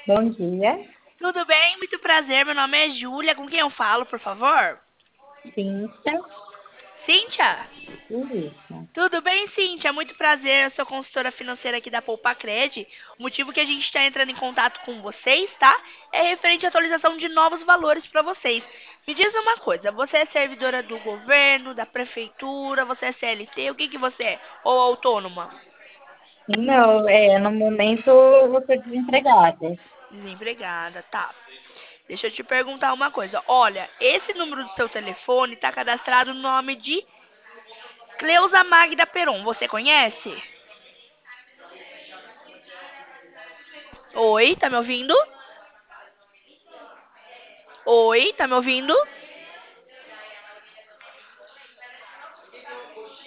Bom dia, Tudo bem? Muito prazer. Meu nome é Júlia. Com quem eu falo, por favor? Cíntia. Cíntia? Isso. Tudo bem, Cíntia? Muito prazer. Eu sou consultora financeira aqui da Poupa Cred. O motivo que a gente está entrando em contato com vocês, tá? É referente à atualização de novos valores para vocês. Me diz uma coisa, você é servidora do governo, da prefeitura, você é CLT, o que que você é? Ou autônoma? Não, no momento eu vou ser desempregada. Desempregada, tá. Deixa eu te perguntar uma coisa. Olha, esse número do seu telefone está cadastrado no nome de Cleusa Magda Peron. Você conhece? Oi, tá me ouvindo? Oi, tá me ouvindo?